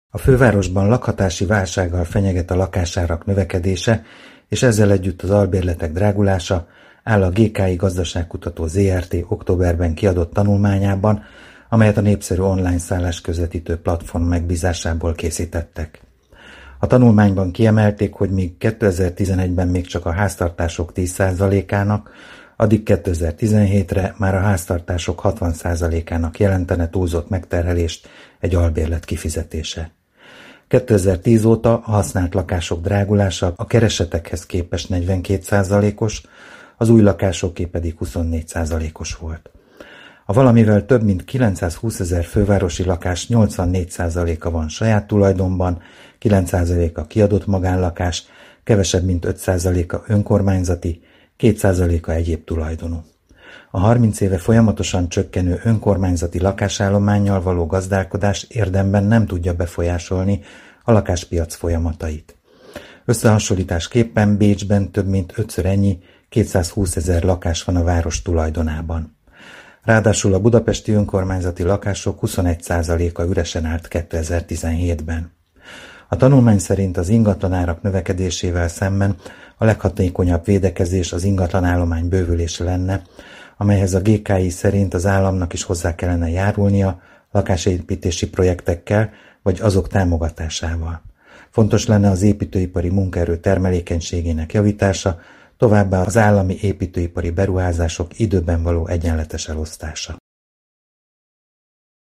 A fővárosban lakhatási válsággal fenyeget a lakásárak növekedése, és ezzel együtt az albérletek drágulása, áll a GKI Gazdaságkutató Zrt. Októberben kiadott tanulmányában, amelyet a népszerű online szállásközvetítő platform megbízásából készítettek. A tanulmányban kiemelték, hogy míg 2011-ben még csak a háztartások 10%-ának, addig 2017-re már a háztartások 60%-ának jelentene túlzott megterhelést egy albérlet kifizetése. 2010 óta a használt lakások drágulása a keresetekhez képest 42%-os, az új lakásoké pedig 24%-os volt. A valamivel több mint 920 000 fővárosi lakás 84%-a van saját tulajdonban, 9%-a kiadott magánlakás, kevesebb mint 5%-a önkormányzati, 2%-a egyéb tulajdonú. A 30 éve folyamatosan csökkenő önkormányzati lakásállománnyal való gazdálkodás érdemben nem tudja befolyásolni a lakáspiac folyamatait. Összehasonlításképpen Bécsben több mint 5-ször ennyi, 220 000 lakás van a város tulajdonában. Ráadásul a budapesti önkormányzati lakások 21%-a üresen állt 2017-ben. A tanulmány szerint az ingatlanárak növekedésével szemben a leghatékonyabb védekezés az ingatlanállomány bővülése lenne, amelyhez a GKI szerint az államnak is hozzá kellene járulnia lakásépítési projektekkel vagy azok támogatásával. Fontos lenne az építőipari munkaerő termelékenységének javítása, továbbá az állami építőipari beruházások időben való egyenletes elosztása.